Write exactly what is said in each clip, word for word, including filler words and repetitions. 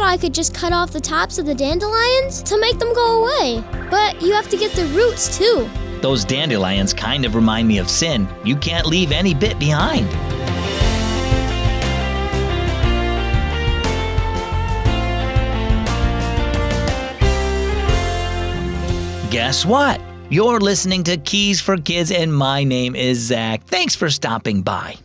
I could just cut off the tops of the dandelions to make them go away. But you have to get the roots too. Those dandelions kind of remind me of sin. You can't leave any bit behind. Guess what? You're listening to Keys for Kids, and my name is Zach. Thanks for stopping by.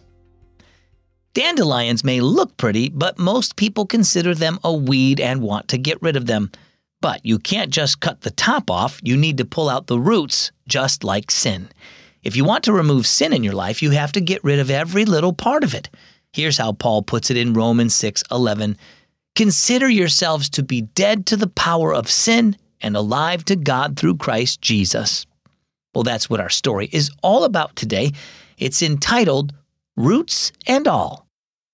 Dandelions may look pretty, but most people consider them a weed and want to get rid of them. But you can't just cut the top off. You need to pull out the roots, just like sin. If you want to remove sin in your life, you have to get rid of every little part of it. Here's how Paul puts it in Romans six eleven. Consider yourselves to be dead to the power of sin and alive to God through Christ Jesus. Well, that's what our story is all about today. It's entitled Roots and All.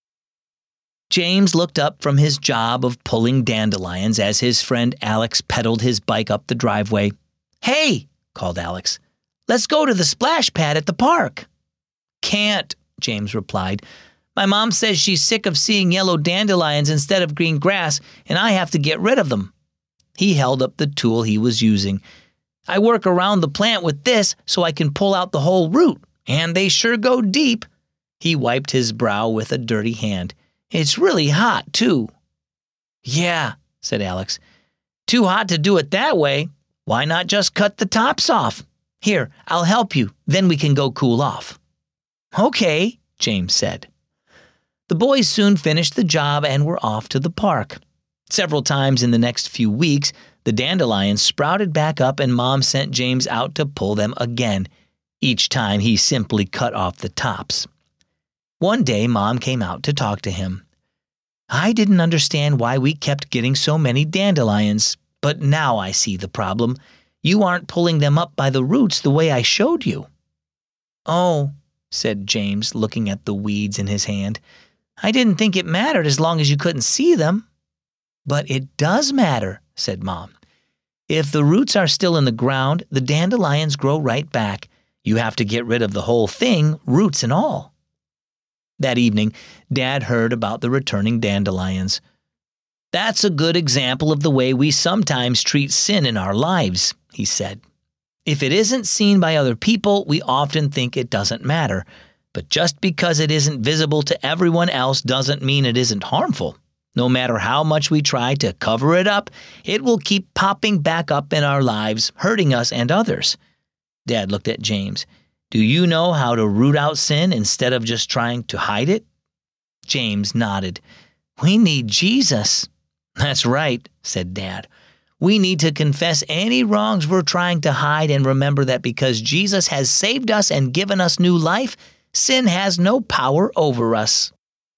James looked up from his job of pulling dandelions as his friend Alex pedaled his bike up the driveway. "Hey," called Alex, "let's go to the splash pad at the park." "Can't," James replied. "My mom says she's sick of seeing yellow dandelions instead of green grass, and I have to get rid of them." He held up the tool he was using. "I work around the plant with this so I can pull out the whole root, and they sure go deep." He wiped his brow with a dirty hand. "It's really hot, too." "Yeah," said Alex. "Too hot to do it that way. Why not just cut the tops off? Here, I'll help you, then we can go cool off." "Okay," James said. The boys soon finished the job and were off to the park. Several times in the next few weeks, the dandelions sprouted back up and Mom sent James out to pull them again. Each time he simply cut off the tops. One day, Mom came out to talk to him. "I didn't understand why we kept getting so many dandelions, but now I see the problem. You aren't pulling them up by the roots the way I showed you." "Oh," said James, looking at the weeds in his hand. "I didn't think it mattered as long as you couldn't see them." "But it does matter," said Mom. "If the roots are still in the ground, the dandelions grow right back. You have to get rid of the whole thing, roots and all." That evening, Dad heard about the returning dandelions. "That's a good example of the way we sometimes treat sin in our lives," he said. "If it isn't seen by other people, we often think it doesn't matter. But just because it isn't visible to everyone else doesn't mean it isn't harmful. No matter how much we try to cover it up, it will keep popping back up in our lives, hurting us and others." Dad looked at James. "Do you know how to root out sin instead of just trying to hide it?" James nodded. "We need Jesus." "That's right," said Dad. "We need to confess any wrongs we're trying to hide and remember that because Jesus has saved us and given us new life, sin has no power over us."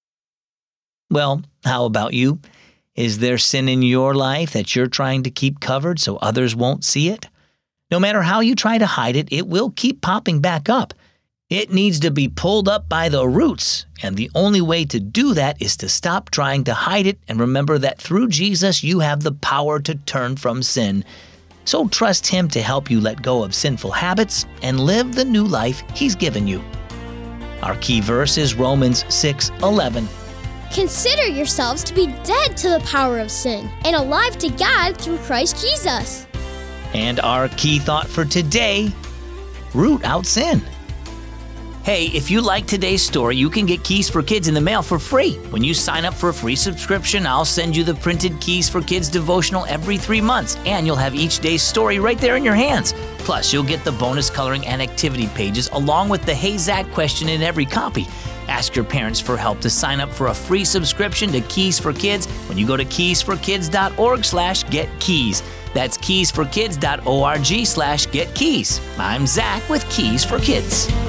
Well, how about you? Is there sin in your life that you're trying to keep covered so others won't see it? No matter how you try to hide it, it will keep popping back up. It needs to be pulled up by the roots, and the only way to do that is to stop trying to hide it and remember that through Jesus you have the power to turn from sin. So trust Him to help you let go of sinful habits and live the new life He's given you. Our key verse is Romans six eleven. Consider yourselves to be dead to the power of sin and alive to God through Christ Jesus. And our key thought for today, root out sin. Hey, if you like today's story, you can get Keys for Kids in the mail for free. When you sign up for a free subscription, I'll send you the printed Keys for Kids devotional every three months, and you'll have each day's story right there in your hands. Plus, you'll get the bonus coloring and activity pages along with the Hey Zach question in every copy. Ask your parents for help to sign up for a free subscription to Keys for Kids when you go to keysforkids.org slash get keys. That's keysforkids.org slash get keys. I'm Zach with Keys for Kids.